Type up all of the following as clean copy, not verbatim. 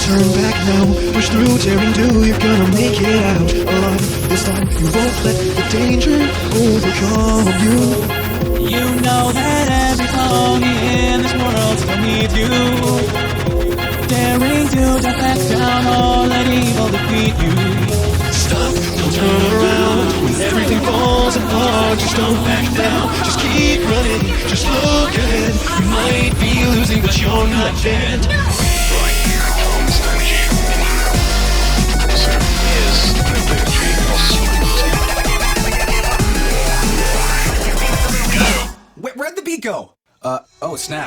turn back now. Push through, tearing do, you're gonna make it out of this time. You won't let the danger overcome you. You know that every pony in this world still needs you. Daring to jump back down, or let evil defeat you. Stop, don't turn around. When everything falls apart, just don't back down. Just keep running, just look ahead. You might be losing, but you're not dead. Right, comes energy in here. So here's ability possibility. Where'd the beat go? Oh snap.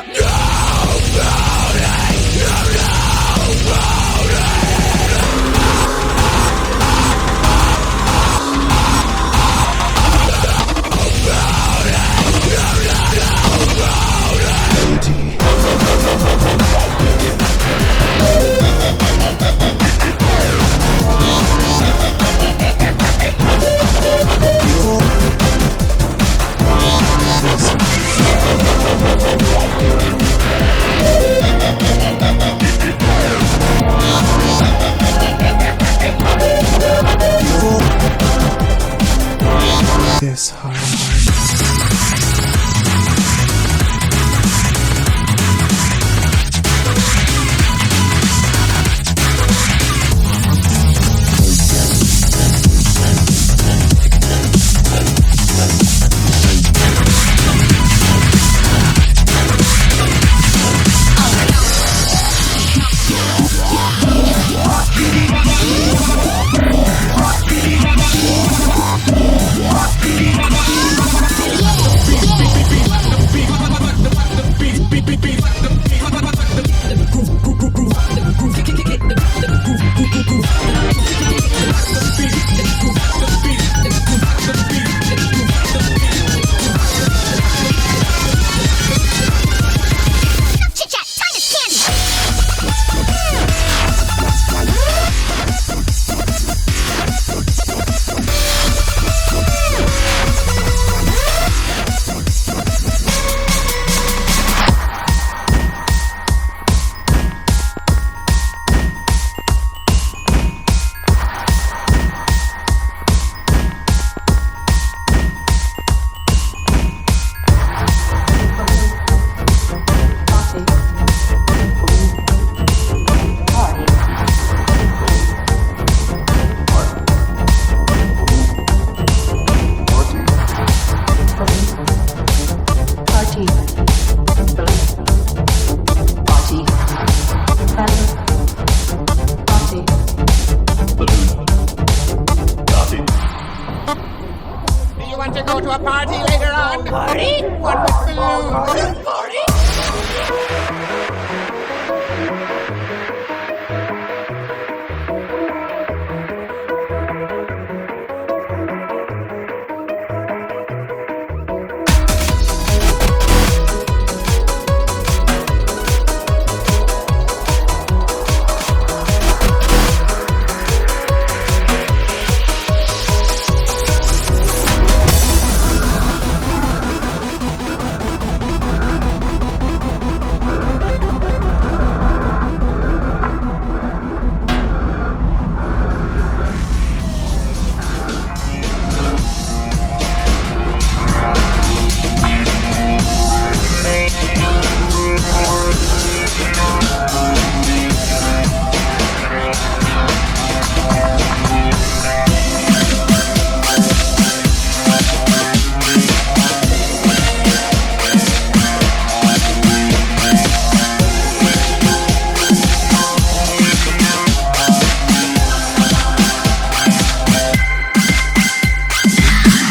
This hard. Do you want to go to a party later on? Party? What with balloons?